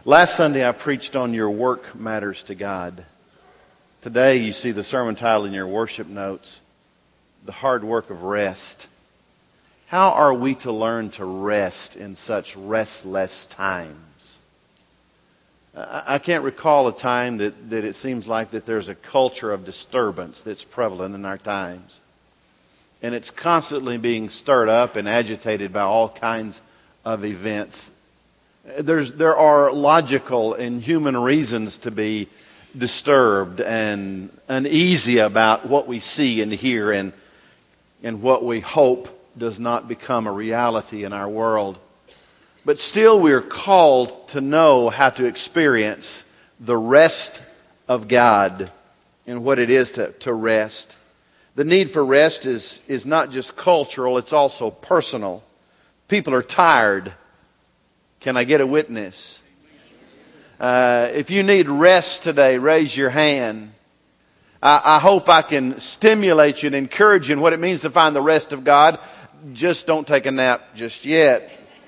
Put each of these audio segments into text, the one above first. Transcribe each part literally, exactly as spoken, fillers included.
Last Sunday I preached on your work matters to God. Today you see the sermon title in your worship notes, The Hard Work of Rest. How are we to learn to rest in such restless times? I can't recall a time that, that it seems like that there's a culture of disturbance that's prevalent in our times. And it's constantly being stirred up and agitated by all kinds of events. There's, there are logical and human reasons to be disturbed and uneasy about what we see and hear and, and what we hope does not become a reality in our world. But still we are called to know how to experience the rest of God and what it is to, to rest. The need for rest is, is not just cultural, it's also personal. People are tired. Can I get a witness? Uh, if you need rest today, raise your hand. I, I hope I can stimulate you and encourage you in what it means to find the rest of God. Just don't take a nap just yet.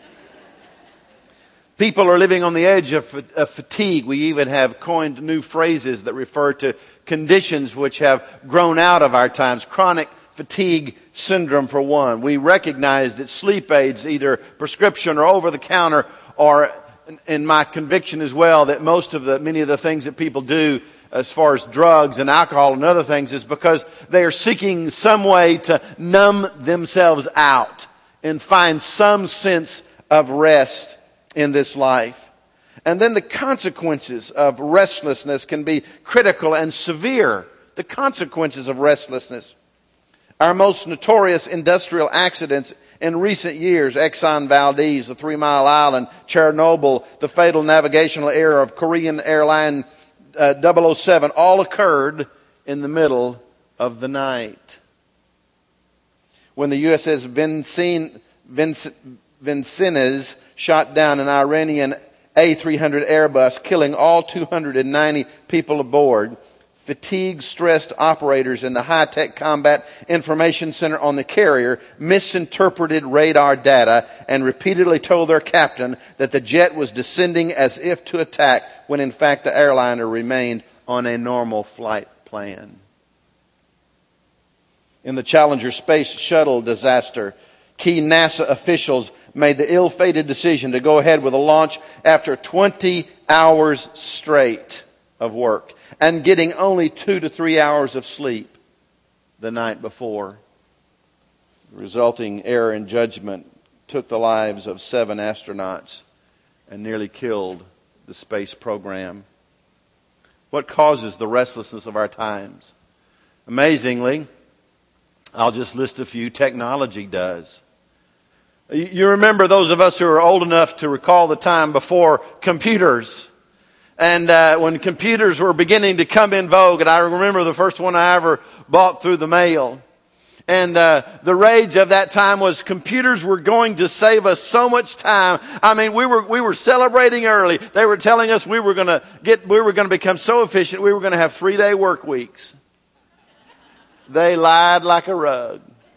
People are living on the edge of, of fatigue. We even have coined new phrases that refer to conditions which have grown out of our times. Chronic fatigue syndrome, for one. We recognize that sleep aids, either prescription or over-the-counter, or in my conviction as well, that most of the, many of the things that people do as far as drugs and alcohol and other things is because they are seeking some way to numb themselves out and find some sense of rest in this life. And then the consequences of restlessness can be critical and severe. The consequences of restlessness. Our most notorious industrial accidents in recent years, Exxon Valdez, the Three Mile Island, Chernobyl, the fatal navigational error of Korean airline uh, double oh seven, all occurred in the middle of the night. When the U S S Vincennes, Vincennes shot down an Iranian A three hundred Airbus, killing all two hundred ninety people aboard, fatigue-stressed operators in the high-tech combat information center on the carrier misinterpreted radar data and repeatedly told their captain that the jet was descending as if to attack, when in fact the airliner remained on a normal flight plan. In the Challenger space shuttle disaster, key NASA officials made the ill-fated decision to go ahead with a launch after twenty hours straight of work and getting only two to three hours of sleep the night before. The resulting error in judgment took the lives of seven astronauts and nearly killed the space program. What causes the restlessness of our times? Amazingly, I'll just list a few. Technology does. You remember, those of us who are old enough to recall the time before computers. And uh, when computers were beginning to come in vogue, and I remember the first one I ever bought through the mail. And uh, the rage of that time was computers were going to save us so much time. I mean, we were we were celebrating early. They were telling us we were going to get we were going to become so efficient. We were going to have three day work weeks. They lied like a rug.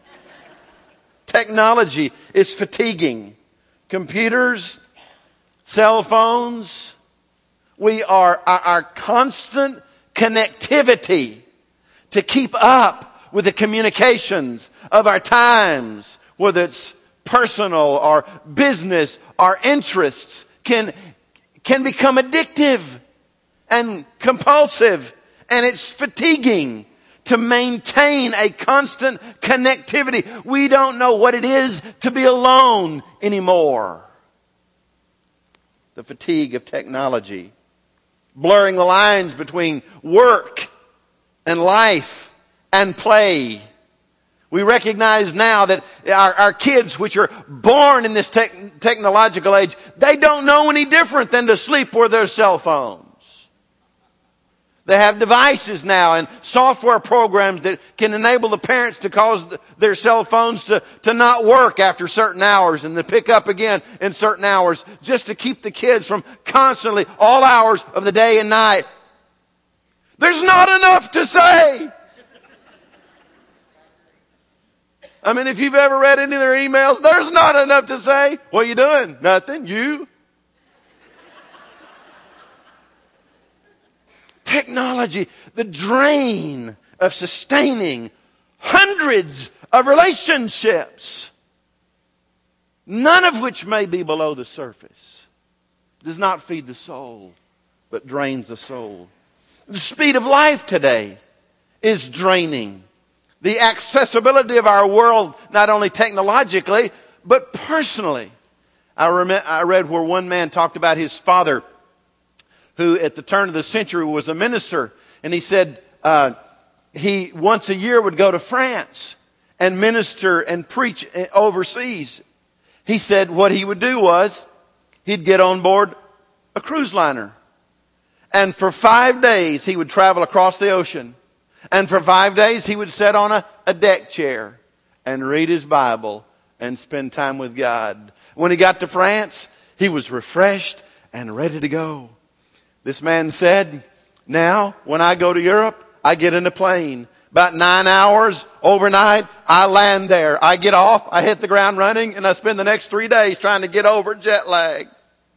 Technology is fatiguing. Computers, cell phones. We are our, our constant connectivity to keep up with the communications of our times, whether it's personal or business or interests, can, can become addictive and compulsive. And it's fatiguing to maintain a constant connectivity. We don't know what it is to be alone anymore. The fatigue of technology, blurring the lines between work and life and play. We recognize now that our, our kids, which are born in this tech, technological age, they don't know any different than to sleep with their cell phones. They have devices now and software programs that can enable the parents to cause their cell phones to, to not work after certain hours and to pick up again in certain hours, just to keep the kids from constantly, all hours of the day and night. There's not enough to say. I mean, if you've ever read any of their emails, there's not enough to say. What are you doing? Nothing. You? technology, the drain of sustaining hundreds of relationships, none of which may be below the surface, does not feed the soul, but drains the soul. The speed of life today is draining. The accessibility of our world, not only technologically, but personally. I, rem- I read where one man talked about his father, who at the turn of the century was a minister, and he said uh, he once a year would go to France and minister and preach overseas. He said what he would do was he'd get on board a cruise liner, and for five days he would travel across the ocean, and for five days he would sit on a, a deck chair and read his Bible and spend time with God. When he got to France, he was refreshed and ready to go. This man said, now, when I go to Europe, I get in a plane. About nine hours overnight, I land there. I get off, I hit the ground running, and I spend the next three days trying to get over jet lag.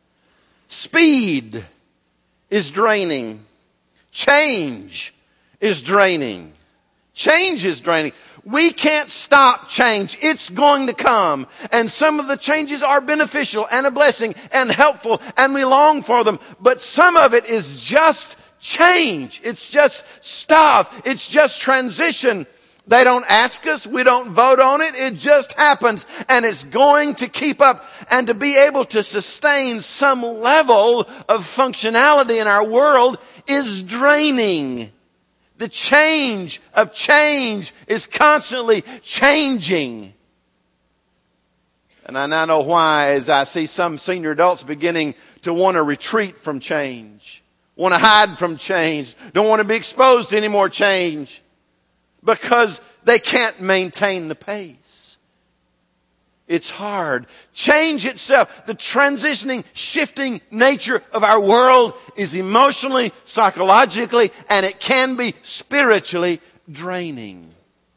Speed is draining. Change is draining. Change is draining. We can't stop change. It's going to come. And some of the changes are beneficial and a blessing and helpful, and we long for them. But some of it is just change. It's just stuff. It's just transition. They don't ask us. We don't vote on it. It just happens. And it's going to keep up. And to be able to sustain some level of functionality in our world is draining. The change of change is constantly changing. And I now know why, as I see some senior adults beginning to want to retreat from change, want to hide from change, don't want to be exposed to any more change, because they can't maintain the pace. It's hard. Change itself, the transitioning, shifting nature of our world is emotionally, psychologically, and it can be spiritually draining.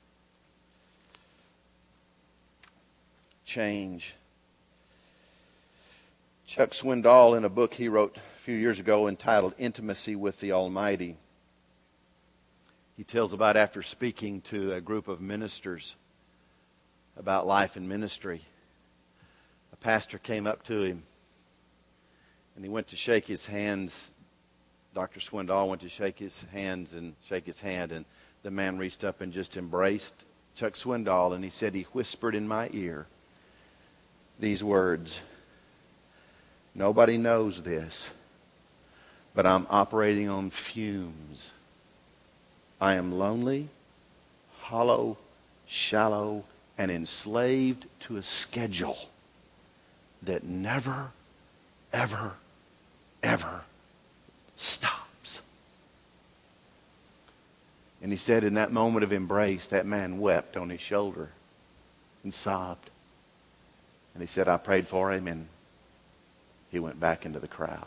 Change. Chuck Swindoll, in a book he wrote a few years ago entitled Intimacy with the Almighty, he tells about after speaking to a group of ministers about life and ministry, a pastor came up to him and he went to shake his hands. Doctor Swindoll went to shake his hands and shake his hand, and the man reached up and just embraced Chuck Swindoll, and he said he whispered in my ear these words, "Nobody knows this, but I'm operating on fumes. I am lonely, hollow, shallow, and enslaved to a schedule that never, ever, ever stops." And he said in that moment of embrace, that man wept on his shoulder and sobbed. And he said, I prayed for him, and he went back into the crowd.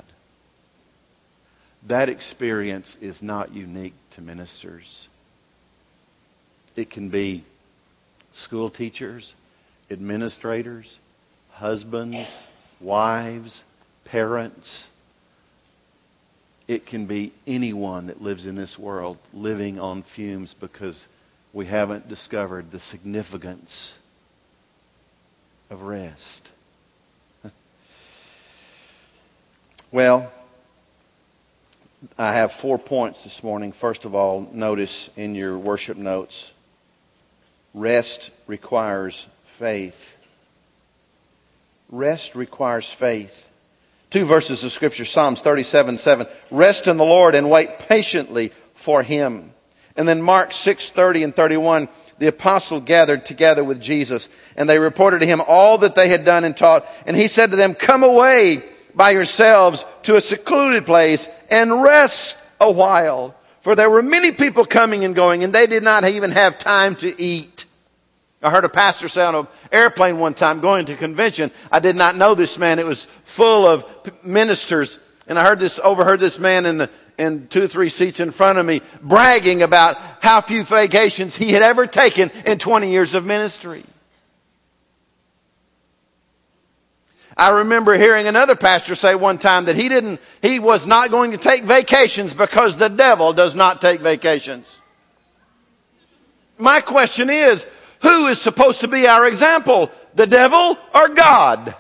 That experience is not unique to ministers. It can be school teachers, administrators, husbands, wives, parents. It can be anyone that lives in this world living on fumes because we haven't discovered the significance of rest. Well, I have four points this morning. First of all, notice in your worship notes, rest requires faith. Rest requires faith. Two verses of Scripture, Psalms thirty-seven seven. Rest in the Lord and wait patiently for Him. And then Mark six thirty and thirty-one, the apostle gathered together with Jesus, and they reported to Him all that they had done and taught. And He said to them, come away by yourselves to a secluded place and rest a while. For there were many people coming and going, and they did not even have time to eat. I heard a pastor say on an airplane one time going to a convention. I did not know this man. It was full of ministers. And I heard this, overheard this man in the, in two or three seats in front of me bragging about how few vacations he had ever taken in twenty years of ministry. I remember hearing another pastor say one time that he didn't, he was not going to take vacations because the devil does not take vacations. My question is, who is supposed to be our example? The devil or God?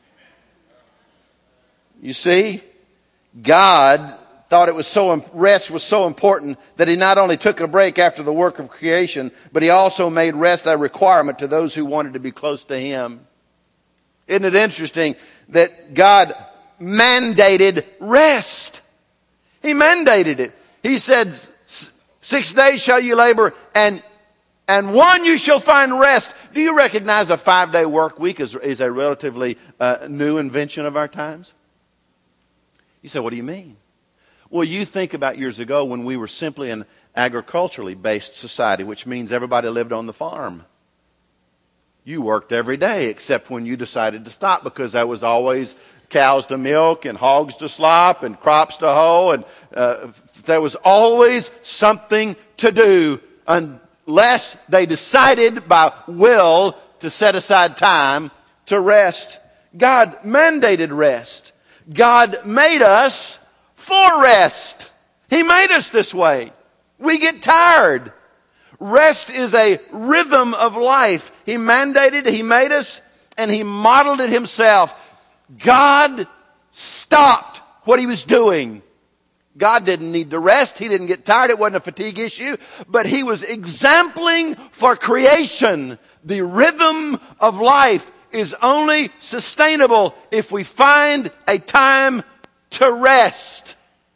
You see, God thought it was so, rest was so important that he not only took a break after the work of creation, but he also made rest a requirement to those who wanted to be close to him. Isn't it interesting that God mandated rest? He mandated it. He said, six days shall you labor, and and one you shall find rest. Do you recognize a five-day work week is, is a relatively uh, new invention of our times? You say, what do you mean? Well, you think about years ago when we were simply an agriculturally based society, which means everybody lived on the farm. You worked every day except when you decided to stop, because there was always cows to milk and hogs to slop and crops to hoe, and uh, there was always something to do unless they decided by will to set aside time to rest. God mandated rest. God made us for rest. He made us this way. We get tired. Rest is a rhythm of life. He mandated, He made us, and He modeled it Himself. God stopped what He was doing. God didn't need to rest. He didn't get tired. It wasn't a fatigue issue. But He was exempling for creation. The rhythm of life is only sustainable if we find a time to rest.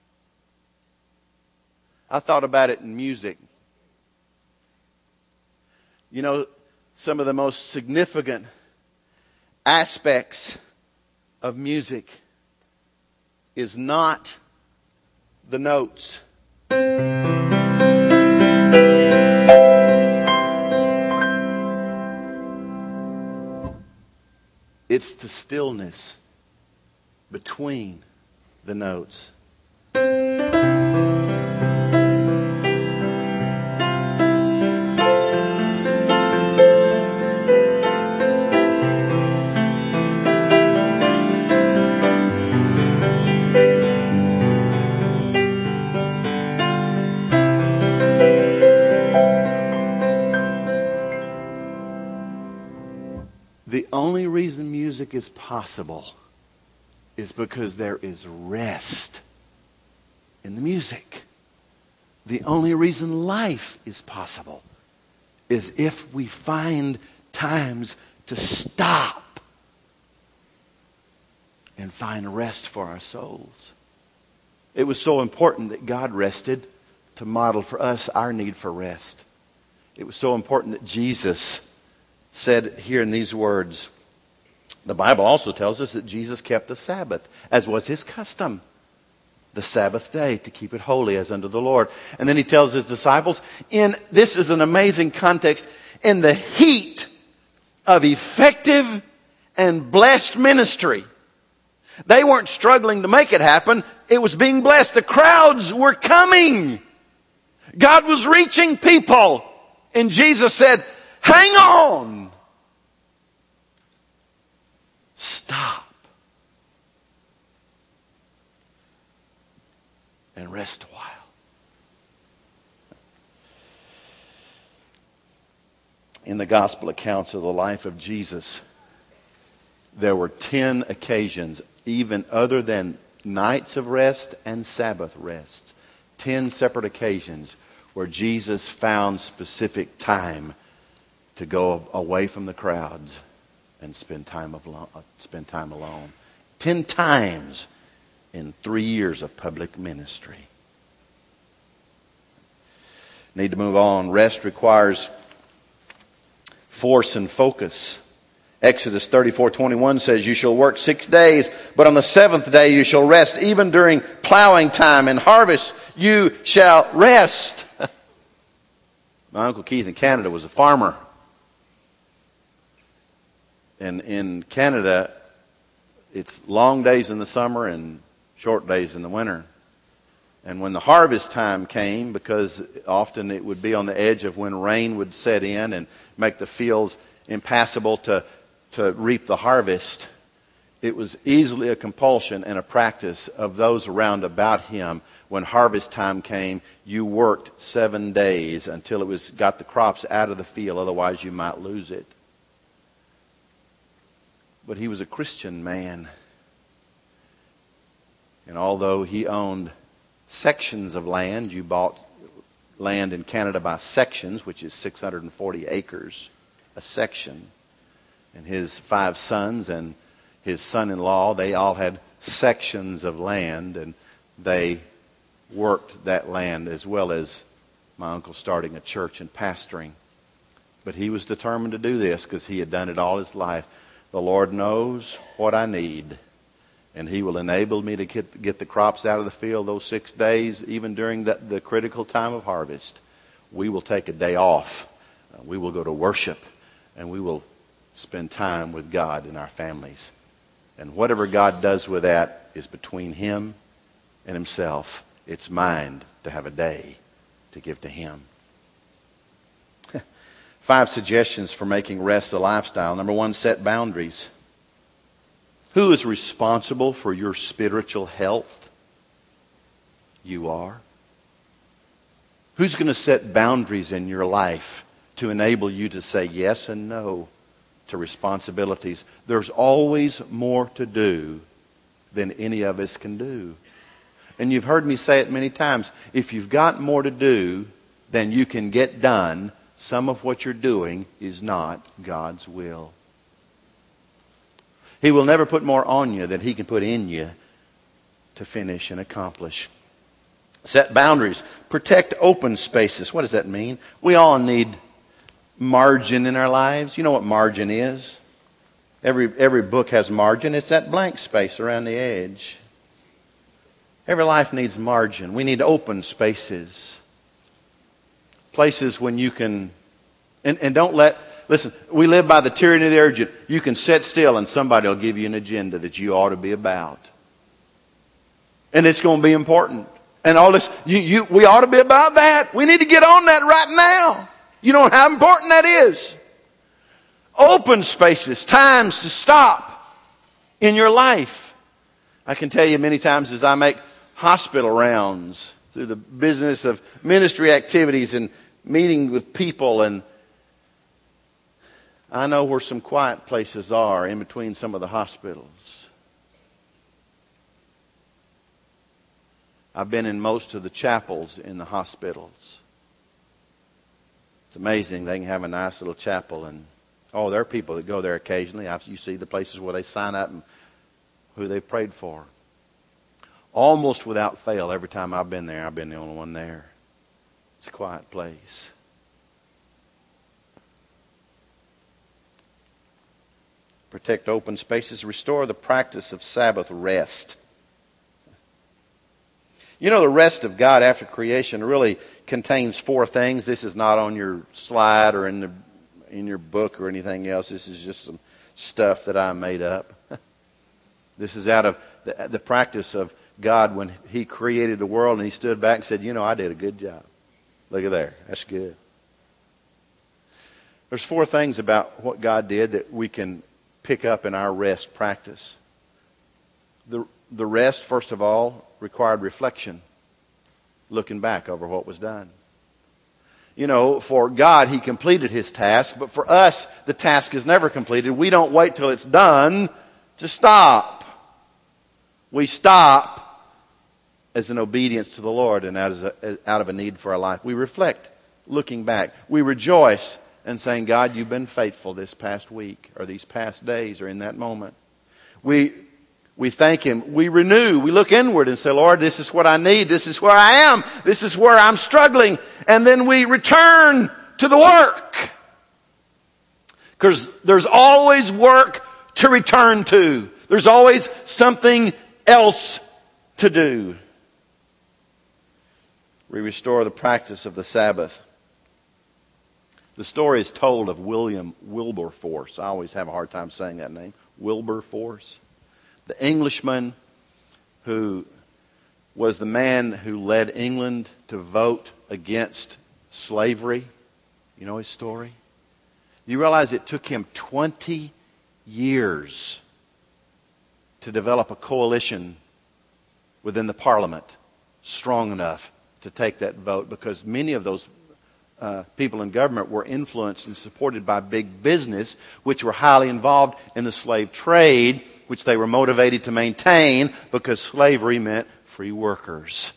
I thought about it in music. You know, some of the most significant aspects of music is not the notes. It's the stillness between the notes. The only reason music is possible is because there is rest in the music. The only reason life is possible is if we find times to stop and find rest for our souls. It was so important that God rested to model for us our need for rest. It was so important that Jesus said here in these words. The Bible also tells us that Jesus kept the Sabbath, as was His custom, the Sabbath day, to keep it holy as unto the Lord. And then He tells His disciples, in this is an amazing context, in the heat of effective and blessed ministry. They weren't struggling to make it happen. It was being blessed. The crowds were coming. God was reaching people. And Jesus said, hang on. Stop. And rest a while. In the gospel accounts of the life of Jesus, there were ten occasions, even other than nights of rest and Sabbath rests. Ten separate occasions where Jesus found specific time to go away from the crowds and spend time alone. Spend time alone. Ten times in three years of public ministry. Need to move on. Rest requires force and focus. Exodus thirty-four twenty-one says, you shall work six days, but on the seventh day you shall rest. Even during plowing time and harvest you shall rest. My Uncle Keith in Canada was a farmer. And in Canada, it's long days in the summer and short days in the winter. And when the harvest time came, because often it would be on the edge of when rain would set in and make the fields impassable to, to reap the harvest, it was easily a compulsion and a practice of those around about him. When harvest time came, you worked seven days until it was got the crops out of the field, otherwise you might lose it. But he was a Christian man. And although he owned sections of land, you bought land in Canada by sections, which is six hundred forty acres a section. And his five sons and his son-in-law, they all had sections of land, and they worked that land, as well as my uncle starting a church and pastoring. But he was determined to do this because he had done it all his life. The Lord knows what I need, and he will enable me to get, get the crops out of the field those six days, even during the, the critical time of harvest. We will take a day off. Uh, we will go to worship, and we will spend time with God and our families. And whatever God does with that is between him and himself. It's mine to have a day to give to him. Five suggestions for making rest a lifestyle. Number one, set boundaries. Who is responsible for your spiritual health? You are. Who's going to set boundaries in your life to enable you to say yes and no to responsibilities? There's always more to do than any of us can do. And you've heard me say it many times. If you've got more to do than you can get done, some of what you're doing is not God's will. He will never put more on you than he can put in you to finish and accomplish. Set boundaries. Protect open spaces. What does that mean? We all need margin in our lives. You know what margin is? Every, every book has margin. It's that blank space around the edge. Every life needs margin. We need open spaces. Places when you can, and, and don't let, listen, we live by the tyranny of the urgent. You can sit still and somebody will give you an agenda that you ought to be about. And it's going to be important. And all this, you, you, we ought to be about that. We need to get on that right now. You know how important that is. Open spaces, times to stop in your life. I can tell you many times as I make hospital rounds through the business of ministry activities and meeting with people, and I know where some quiet places are in between some of the hospitals. I've been in most of the chapels in the hospitals. It's amazing. They can have a nice little chapel, and oh, there are people that go there occasionally. You see the places where they sign up and who they've prayed for. Almost without fail, every time I've been there, I've been the only one there. It's a quiet place. Protect open spaces. Restore the practice of Sabbath rest. You know, the rest of God after creation really contains four things. This is not on your slide or in the in your book or anything else. This is just some stuff that I made up. This is out of the, the practice of God when he created the world, and he stood back and said, you know, I did a good job. Look at there. That's good. There's four things about what God did that we can pick up in our rest practice. The, the rest, first of all, required reflection, looking back over what was done. You know, for God, he completed his task, but for us, the task is never completed. We don't wait till it's done to stop. We stop as an obedience to the Lord and out, as a, out of a need for our life. We reflect, looking back. We rejoice and saying, God, you've been faithful this past week or these past days or in that moment. We we thank him. We renew. We look inward and say, Lord, this is what I need. This is where I am. This is where I'm struggling. And then we return to the work. Because there's always work to return to. There's always something else to do. We restore the practice of the Sabbath. The story is told of William Wilberforce. I always have a hard time saying that name. Wilberforce. The Englishman who was the man who led England to vote against slavery. You know his story? You realize it took him twenty years to develop a coalition within the Parliament strong enough to take that vote, because many of those uh, people in government were influenced and supported by big business, which were highly involved in the slave trade, which they were motivated to maintain because slavery meant free workers.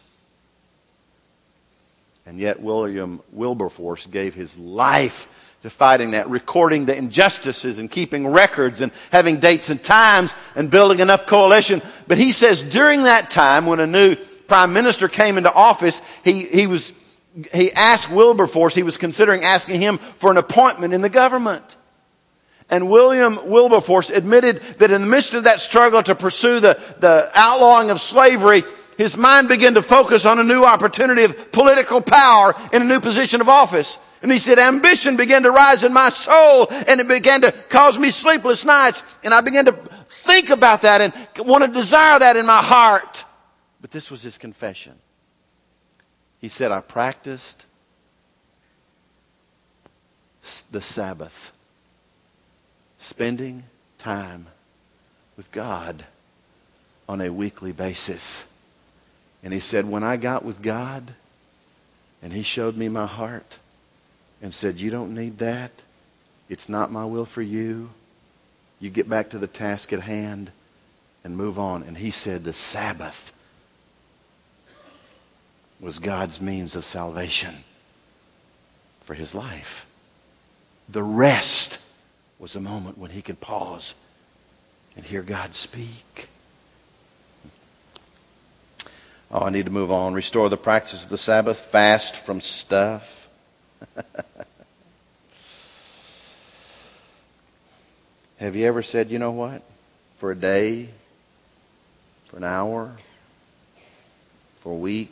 And yet William Wilberforce gave his life to fighting that, recording the injustices and keeping records and having dates and times and building enough coalition. But he says during that time, when a new prime minister came into office, he, he was he asked Wilberforce, he was considering asking him for an appointment in the government. And William Wilberforce admitted that in the midst of that struggle to pursue the, the outlawing of slavery, his mind began to focus on a new opportunity of political power in a new position of office. And he said, ambition began to rise in my soul, and it began to cause me sleepless nights. And I began to think about that and want to desire that in my heart. But this was his confession. He said, I practiced the Sabbath, spending time with God on a weekly basis. And he said, when I got with God and he showed me my heart and said, you don't need that. It's not my will for you. You get back to the task at hand and move on. And he said the Sabbath was God's means of salvation for his life. The rest was a moment when he could pause and hear God speak. Oh, I need to move on. Restore the practice of the Sabbath. Fast from stuff. Have you ever said, you know what? For a day, for an hour, for a week,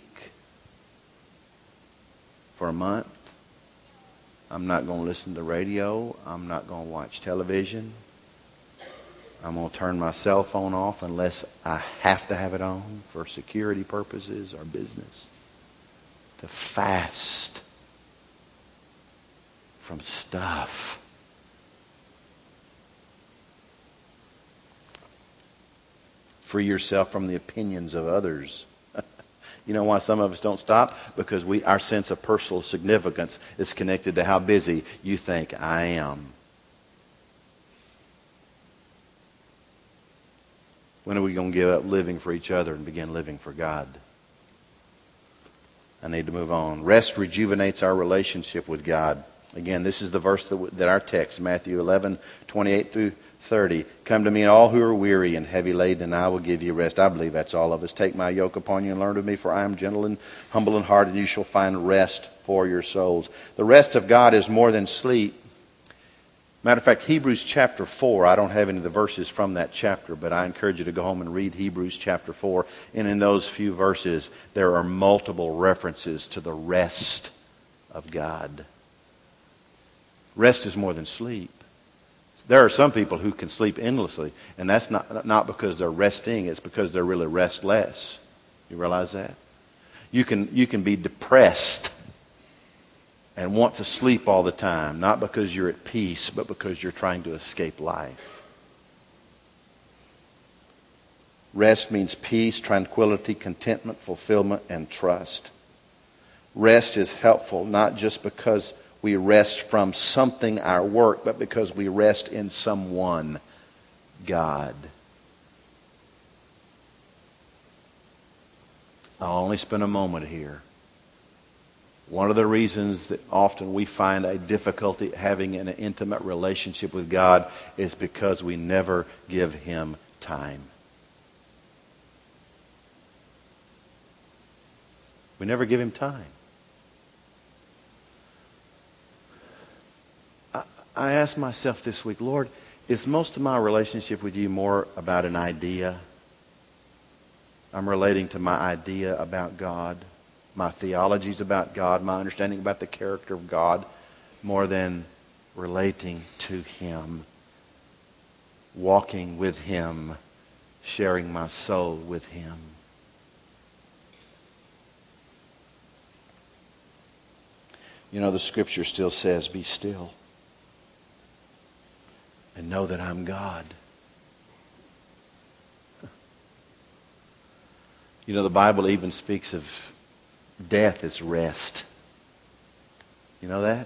for a month, I'm not going to listen to radio. I'm not going to watch television. I'm going to turn my cell phone off unless I have to have it on for security purposes or business. To fast from stuff. Free yourself from the opinions of others. You know why some of us don't stop? Because we our sense of personal significance is connected to how busy you think I am. When are we going to give up living for each other and begin living for God? I need to move on. Rest rejuvenates our relationship with God. Again, this is the verse that, that our text, Matthew eleven, twenty-eight through thirty. Come to me all who are weary and heavy laden, and I will give you rest. I believe that's all of us. Take my yoke upon you and learn of me, for I am gentle and humble in heart, and you shall find rest for your souls. The rest of God is more than sleep. Matter of fact, Hebrews chapter four, I don't have any of the verses from that chapter, but I encourage you to go home and read Hebrews chapter four. And in those few verses, there are multiple references to the rest of God. Rest is more than sleep. There are some people who can sleep endlessly, and that's not, not because they're resting, it's because they're really restless. You realize that? You can, you can be depressed and want to sleep all the time, not because you're at peace, but because you're trying to escape life. Rest means peace, tranquility, contentment, fulfillment, and trust. Rest is helpful not just because we rest from something, our work, but because we rest in someone, God. I'll only spend a moment here. One of the reasons that often we find a difficulty having an intimate relationship with God is because we never give Him time. We never give Him time. I, I asked myself this week, Lord, is most of my relationship with you more about an idea? I'm relating to my idea about God, my theologies about God, my understanding about the character of God, more than relating to Him, walking with Him, sharing my soul with Him. You know, the Scripture still says, be still and know that I'm God. You know, the Bible even speaks of death as rest. You know that?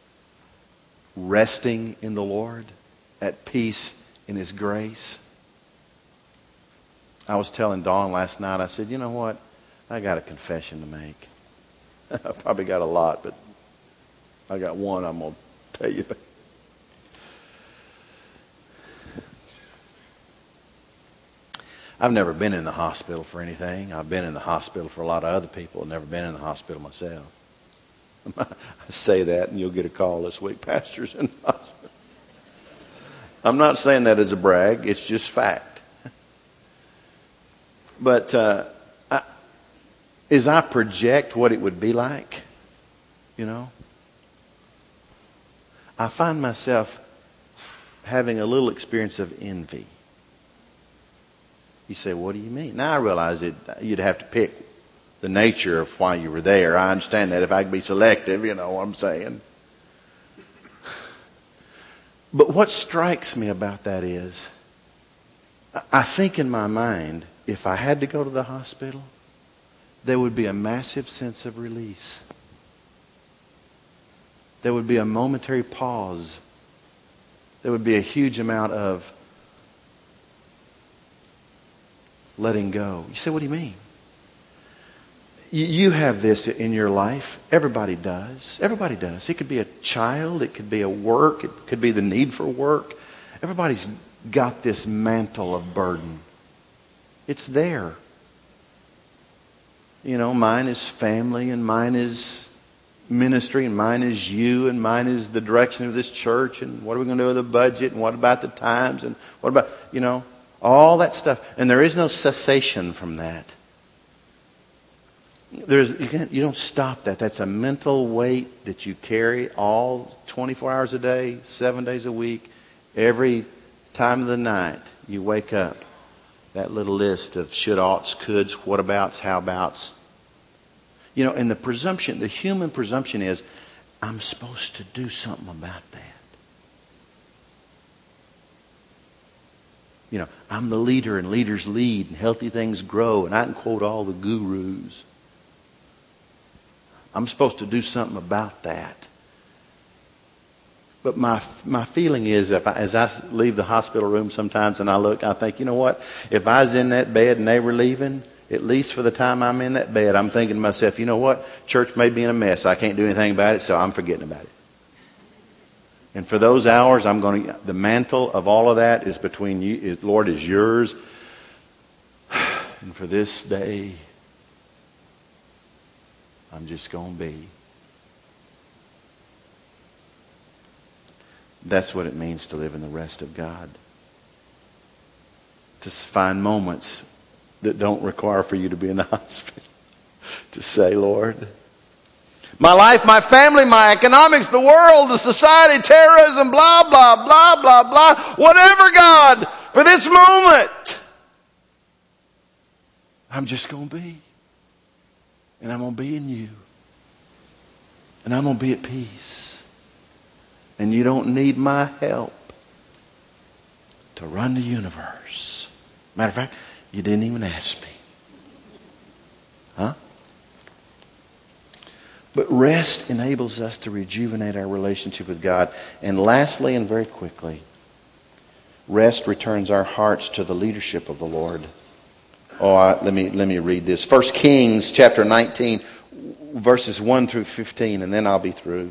Resting in the Lord, at peace in His grace. I was telling Dawn last night, I said, you know what? I got a confession to make. I probably got a lot, but I got one I'm going to tell you about. I've never been in the hospital for anything. I've been in the hospital for a lot of other people. I've never been in the hospital myself. I say that and you'll get a call this week. Pastor's in the hospital. I'm not saying that as a brag. It's just fact. But uh, I, as I project what it would be like, you know, I find myself having a little experience of envy. You say, what do you mean? Now I realize it. You'd have to pick the nature of why you were there. I understand that if I could be selective, you know what I'm saying. But what strikes me about that is, I think in my mind, if I had to go to the hospital, there would be a massive sense of release. There would be a momentary pause. There would be a huge amount of letting go. You say, what do you mean? You have this in your life. Everybody does. Everybody does. It could be a child. It could be a work. It could be the need for work. Everybody's got this mantle of burden. It's there. You know, mine is family, and mine is ministry, and mine is you, and mine is the direction of this church, and what are we going to do with the budget, and what about the times, and what about, you know, all that stuff. And there is no cessation from that. There's you, can't, you don't stop that. That's a mental weight that you carry all twenty-four hours a day, seven days a week, every time of the night you wake up. That little list of should, oughts, coulds, what abouts, how abouts. You know, and the presumption, the human presumption is, I'm supposed to do something about that. You know, I'm the leader and leaders lead and healthy things grow, and I can quote all the gurus. I'm supposed to do something about that. But my my feeling is, if I, as I leave the hospital room sometimes and I look, I think, you know what? If I was in that bed and they were leaving, at least for the time I'm in that bed, I'm thinking to myself, you know what? Church may be in a mess. I can't do anything about it, so I'm forgetting about it. And for those hours, I'm going to, the mantle of all of that is between you, is, Lord, is yours. And for this day, I'm just going to be. That's what it means to live in the rest of God. To find moments that don't require for you to be in the hospital. To say, Lord, my life, my family, my economics, the world, the society, terrorism, blah, blah, blah, blah, blah. Whatever, God, for this moment, I'm just going to be. And I'm going to be in you. And I'm going to be at peace. And you don't need my help to run the universe. Matter of fact, you didn't even ask me. Huh? But rest enables us to rejuvenate our relationship with God. And lastly, and very quickly, rest returns our hearts to the leadership of the Lord. Oh, I, let me let me read this. First Kings chapter nineteen, verses one through fifteen, and then I'll be through.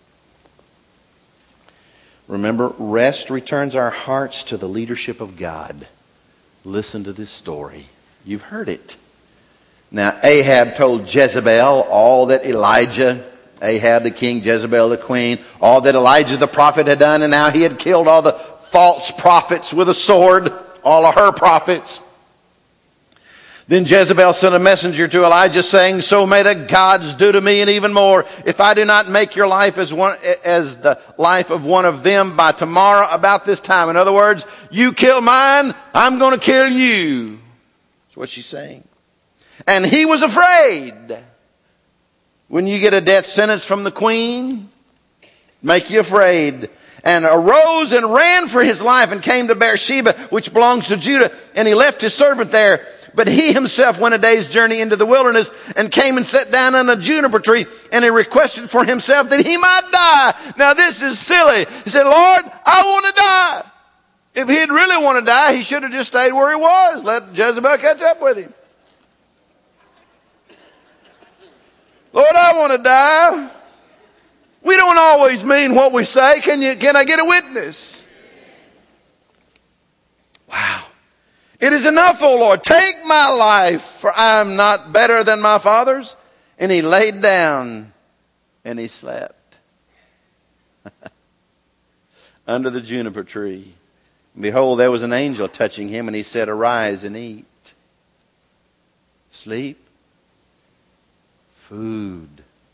Remember, rest returns our hearts to the leadership of God. Listen to this story. You've heard it. Now, Ahab told Jezebel all that Elijah, Ahab the king, Jezebel the queen, all that Elijah the prophet had done, and how he had killed all the false prophets with a sword, all of her prophets. Then Jezebel sent a messenger to Elijah saying, so may the gods do to me and even more, if I do not make your life as one as the life of one of them by tomorrow about this time. In other words, you kill mine, I'm going to kill you. That's what she's saying. And he was afraid. When you get a death sentence from the queen, make you afraid. And arose and ran for his life and came to Beersheba, which belongs to Judah. And he left his servant there. But he himself went a day's journey into the wilderness and came and sat down on a juniper tree, and he requested for himself that he might die. Now this is silly. He said, Lord, I want to die. If he'd really want to die, he should have just stayed where he was. Let Jezebel catch up with him. Lord, I want to die. We don't always mean what we say. Can you, can I get a witness? Wow. It is enough, O Lord. Take my life, for I am not better than my fathers. And he laid down and he slept under the juniper tree. And behold, there was an angel touching him, and he said, Arise and eat. Sleep. Food.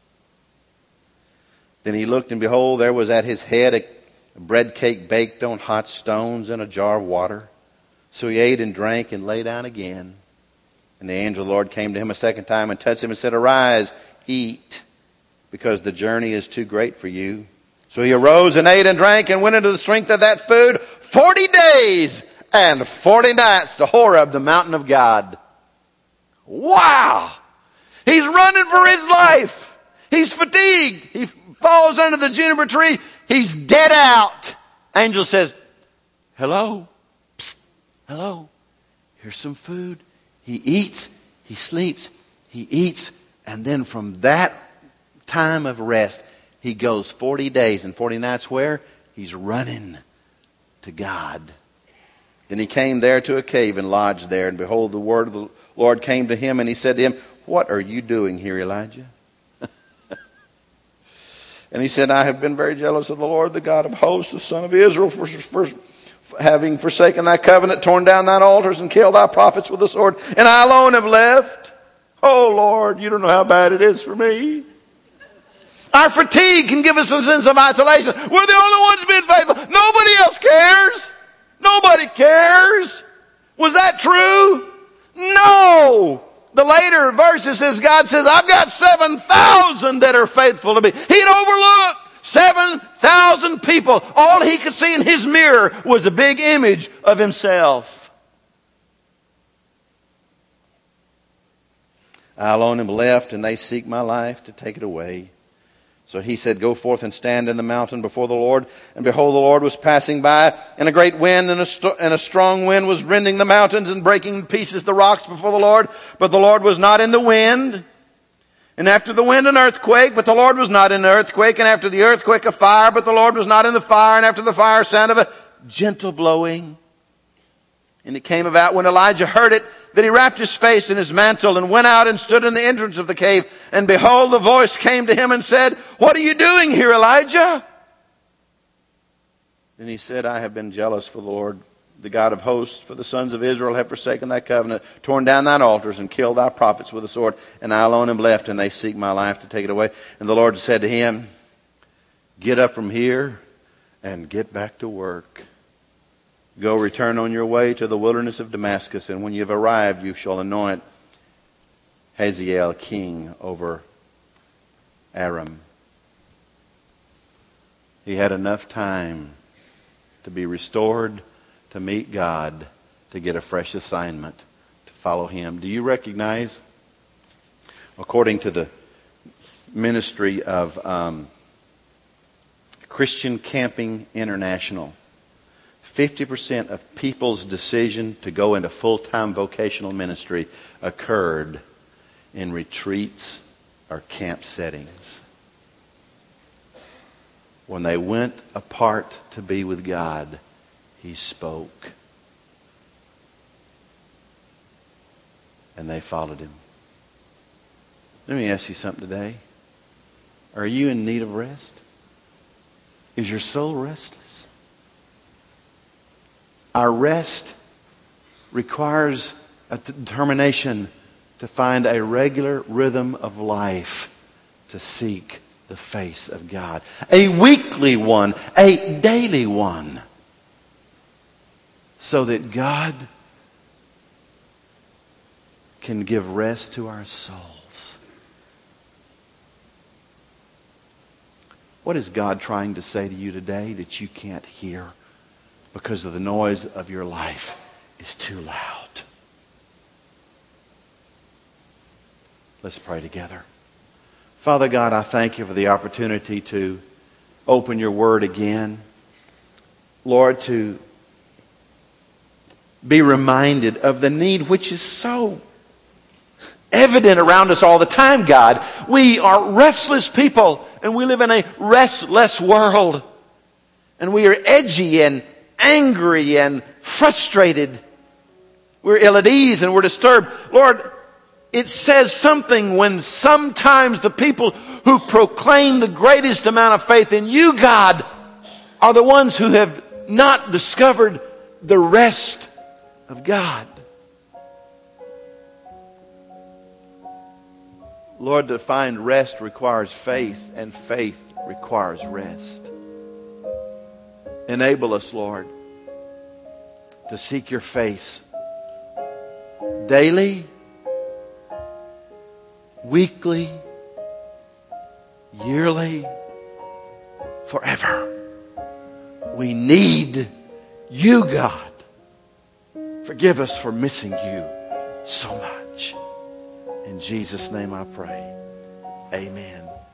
Then he looked, and behold, there was at his head a bread cake baked on hot stones and a jar of water. So he ate and drank and lay down again. And the angel of the Lord came to him a second time and touched him and said, Arise, eat, because the journey is too great for you. So he arose and ate and drank and went into the strength of that food forty days and forty nights to Horeb, the mountain of God. Wow! He's running for his life. He's fatigued. He falls under the juniper tree. He's dead out. Angel says, hello. Psst. Hello. Here's some food. He eats. He sleeps. He eats. And then from that time of rest, he goes forty days and forty nights where? He's running to God. Then he came there to a cave and lodged there. And behold, the word of the Lord came to him, and he said to him, What are you doing here, Elijah? And he said, I have been very jealous of the Lord, the God of hosts, the Son of Israel, for, for, for having forsaken thy covenant, torn down thine altars, and killed thy prophets with the sword. And I alone have left. Oh, Lord, you don't know how bad it is for me. Our fatigue can give us a sense of isolation. We're the only ones being faithful. Nobody else cares. Nobody cares. Was that true? No. The later verses says, God says, I've got seven thousand that are faithful to me. He'd overlooked seven thousand people. All he could see in his mirror was a big image of himself. I alone am left, and they seek my life to take it away. So he said, Go forth and stand in the mountain before the Lord. And behold, the Lord was passing by, and a great wind and a, st- and a strong wind was rending the mountains and breaking to pieces the rocks before the Lord. But the Lord was not in the wind. And after the wind, an earthquake, but the Lord was not in the earthquake. And after the earthquake, a fire, but the Lord was not in the fire. And after the fire, sound of a gentle blowing. And it came about when Elijah heard it, that he wrapped his face in his mantle and went out and stood in the entrance of the cave. And behold, the voice came to him and said, What are you doing here, Elijah? Then he said, I have been jealous for the Lord, the God of hosts, for the sons of Israel have forsaken thy covenant, torn down thine altars, and killed thy prophets with the sword. And I alone am left, and they seek my life to take it away. And the Lord said to him, Get up from here and get back to work. Go, return on your way to the wilderness of Damascus, and when you have arrived, you shall anoint Hazael king over Aram. He had enough time to be restored, to meet God, to get a fresh assignment, to follow him. Do you recognize, according to the ministry of um, Christian Camping International, fifty percent of people's decision to go into full-time vocational ministry occurred in retreats or camp settings. When they went apart to be with God, he spoke. And they followed him. Let me ask you something today. Are you in need of rest? Is your soul restless? Our rest requires a determination to find a regular rhythm of life to seek the face of God. A weekly one, a daily one, so that God can give rest to our souls. What is God trying to say to you today that you can't hear because of the noise of your life is too loud? Let's pray together. Father God, I thank you for the opportunity to open your word again. Lord, to be reminded of the need which is so evident around us all the time, God. We are restless people, and we live in a restless world. And we are edgy and angry and frustrated. We're ill at ease and we're disturbed. Lord, it says something when sometimes the people who proclaim the greatest amount of faith in you, God, are the ones who have not discovered the rest of God. Lord, to find rest requires faith, and faith requires rest. Enable us, Lord, to seek your face daily, weekly, yearly, forever. We need you, God. Forgive us for missing you so much. In Jesus' name I pray. Amen.